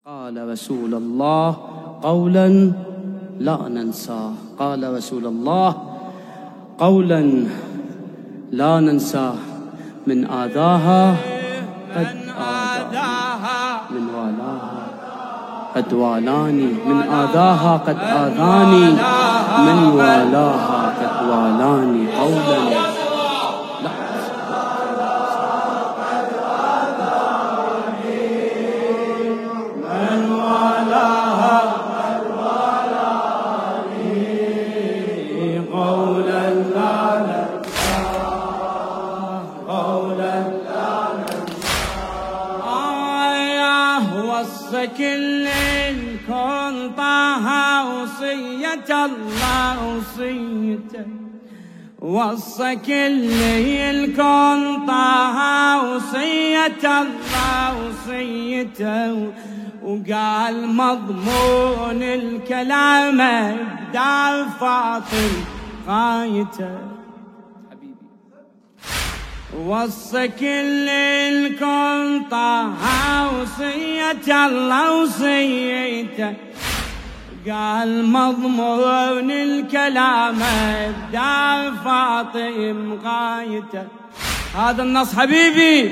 قال رسول الله قولا لا ننساه، قال رسول الله قولا لا ننساه: من آذاها قد آذاني، من والاها قد والاني، من آذاها قد آذاني، من والاها قد والاني. قولا كل الكون طه وصية الله وصيته، وصى كل الكون طه وصية الله وصيته، وقال مضمون الكلام ابدع فاطم غايته. وصى كل الكون طه وصية الله وصيته، قال مضمون الكلام ابدع فاطم غايته. هذا النص حبيبي.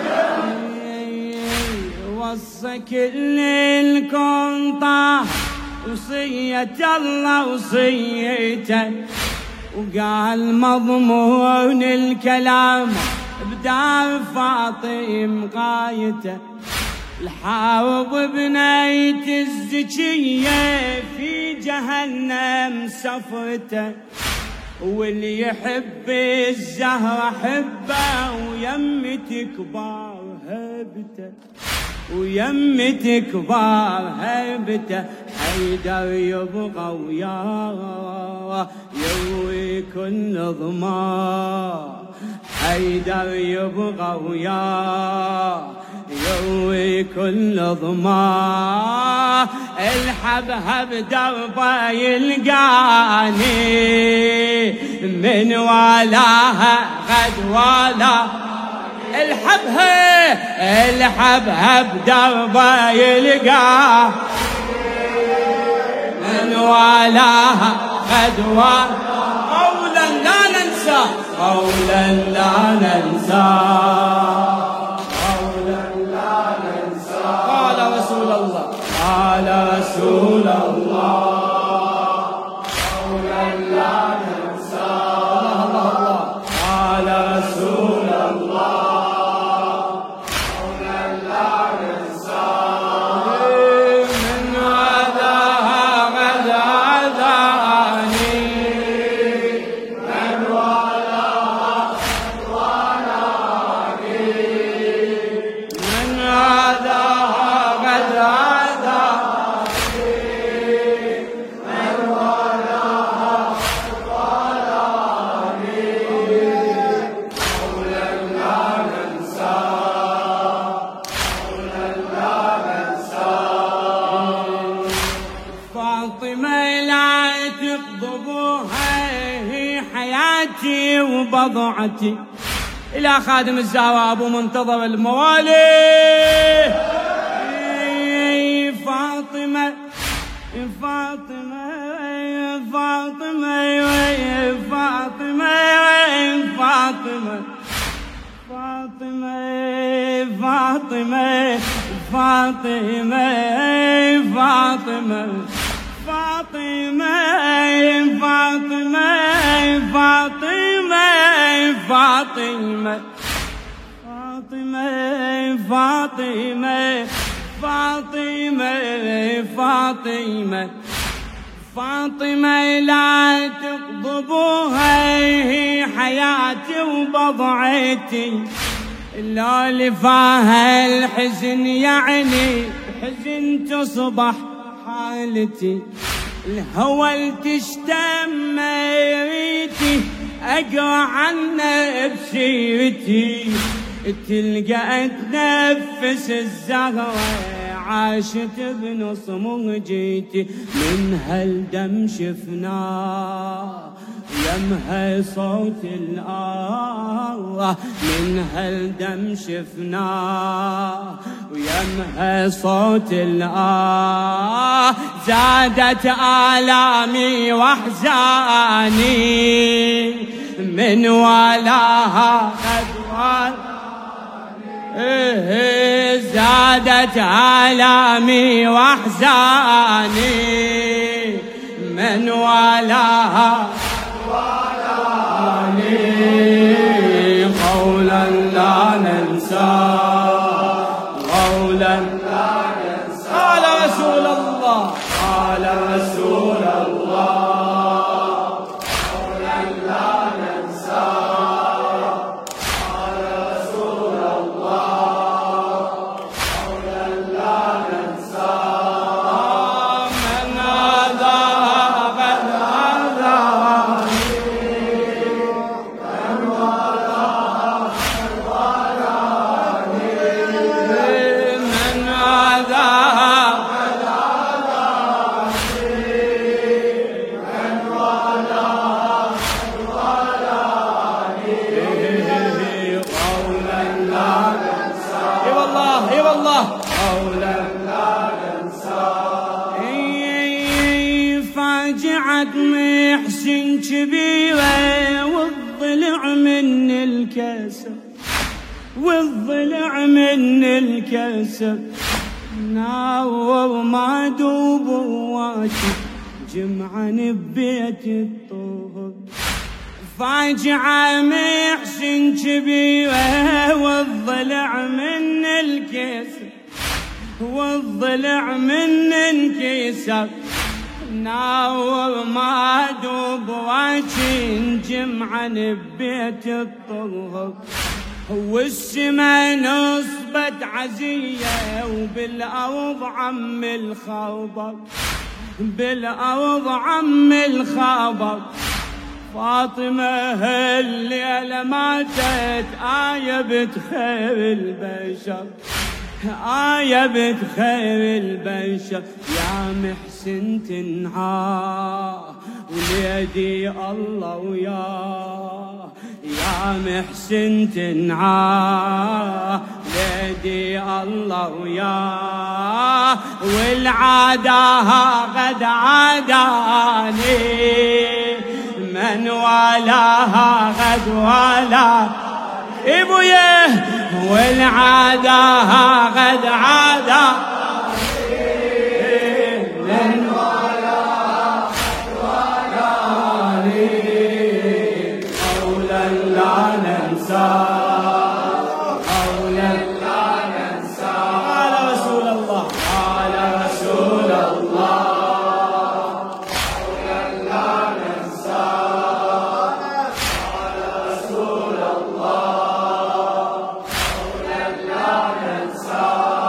وصى كل الكون طه وصية الله وصيته، وقال مضمون الكلام ابدع فاطم غايته. الحاوض بنيت الزكية في جهنم سفرته، واللي يحب الزهرة حبه، ويمة كبار هبته، ويمة كبار هبته. حيدر يبغى وياه يروي كل ضمار، حيدر يبغى وياه يروي كل ضمار. الحبهب دربه يلقاني، من والاها غد والا. الحبهب دربه يلقاه، من والاها غد والا. قولا لا ننسى، قولا لا ننسى، قولا لا ننسى. قال رسول الله، قال رسول الله قولا لا ننسى. الله قال رسول الله قولا لا ننسى. من عداها غد عداني، من والاها غد والاني، من عداها غد عداني، من والاها غد والاني. قولا لا ننسى، قولا لا ننسى. فاطمة لا تغضبوها، هي حياتي وبضعتي. إلى خادم الزهراء أبو منتظر الموالي. فاطمة فاطمة فاطمة فاطمة فاطمة فاطمة فاطمة فاطمة فاطمة فاطمة فاطمة فاطمة فاطمة فاطمة فاطمة فاطمة فاطمة لا تغضبوها، هي حياتي وبضعتي. لا لفاها الحزن يعني حزن تصبح حالتي. الهوى تشتم ريتي، اقرا عنه بسيرتي، تلقى اتنفس الزهرة عاشت بنص موجتي من هالدم شفناه يمها صوت الآه من هالدم شفناه ويمها صوت الآه زادت آلامي واحزاني من ولاها خذوان زادت آلامي واحزاني من ولاها قولا لا ننسى قولا لا ننسى قال رسول الله قال رسول الله قولا لا ننسى قال رسول الله قولا لا ننسى من هذا قد فاجعت محسن كبيرة والضلع من الكسر والضلع من الكسر ناور ما دوب واجب جمعا ببيت الطهر فاجعة محسن كبيرة والضلع من الكسر والضلع من انكسر ناور ما دوب واجن جمعا ببيت الطهر والسما نصبت عزية وبالأرض عم الخبر بالأرض عم الخبر فاطمة هالليلة ماتت آية بتخير البشر آية بتخير البشر يا محسن تنعاه وليدي الله وياه يا محسن تنعاه ليدي الله وياه والعاداها قد عاداني من ولاها قد ولا ابويا والعاداها قد عادا من ولاها قد ولاني قولا لا ننسى قولا لا ننسى قال رسول الله قال رسول الله قولا لا ننسى قال رسول الله قولا لا ننسى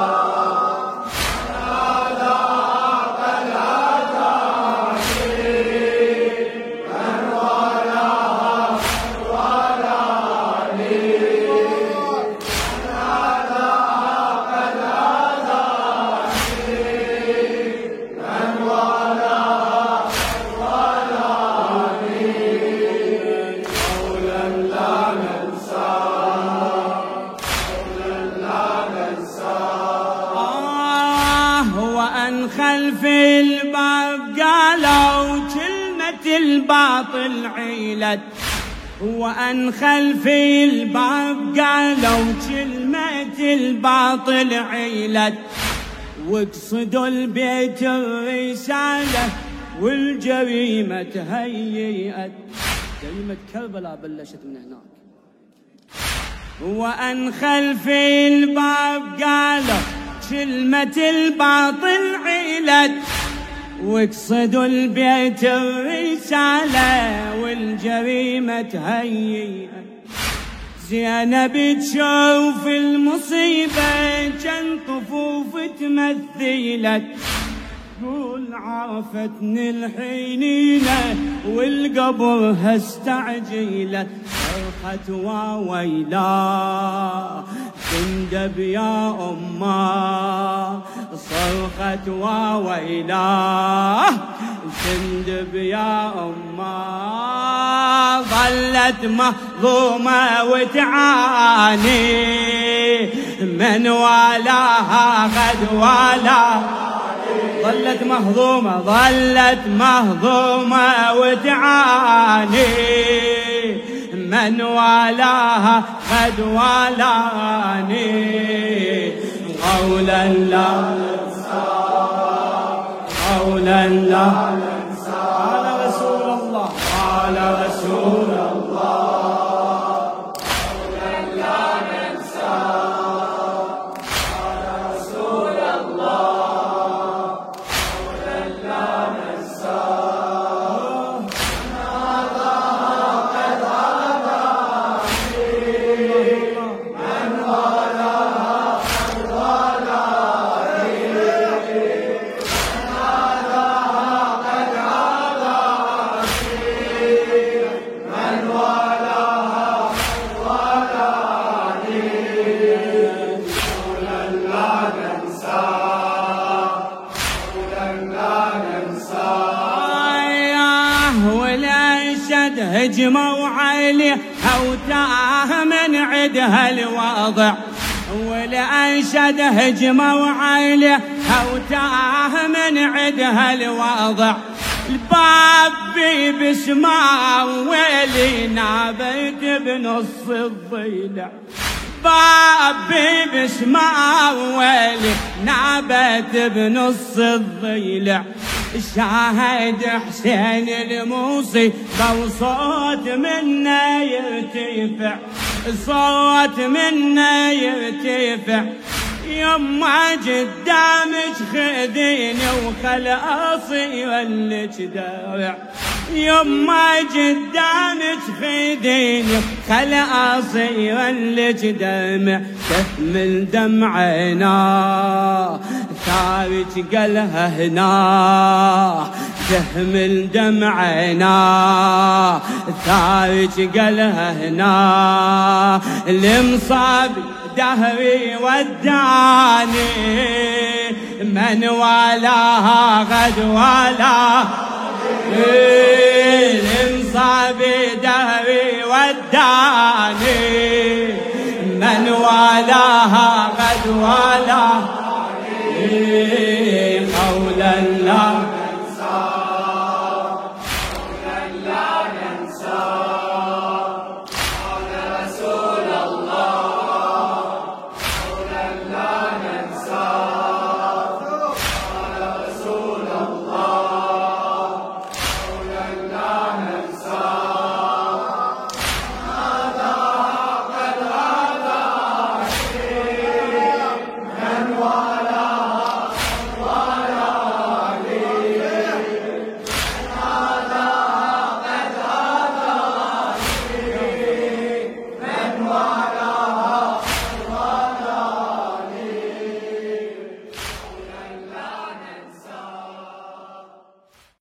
خلف الباب قالوا كلمة الباطل عيلت وأن خلف الباب قالوا كلمة الباطل عيلت وقصدوا البيت الرسالة والجريمة هيئت جريمة كربلاء بلشت من هناك وأن خلف الباب قالوا كلمة الباطل عيلت وقصدوا البيت الرسالة والجريمة هيئت زينب تشوف المصيبة كان طفوف تمثلت قول عافتني الحنينة والقبرها استعجلت صرخت وويلا تندب يا أمه خطوة وإله تندب يا أمه، ظلت مهضومة وتعاني من والاها قد والا، ظلت مهضومة وتعاني من والاها قد والاني. قولا لا ننسى قولا لا ننسى قال رسول الله قال رسول الله قولا لا ننسى قال رسول الله قولا لا ننسى. هجموا عليه هوتاه من عدها الوضع، والأنشد هجموا عليه هوتاه من عدها الوضع. الباب بسماء ويلي نابت بنص الضلع، بابي بسماء ويلي نابت بنص الضلع. شاهد حسين الموصي وصوت منا يرتفع، صوت منا يرتفع. يما قدامك خذيني وخل اصير لك دارع، يما قدامك خذيني خل اصير لك دمع. تحمل دمعنا ثابت قلها هنا، تحمل دمعنا ثابت قلها هنا. المصاب دهري وداني من والاها قد والا، المصاب دهري وداني من والاها قد والا. قولا لا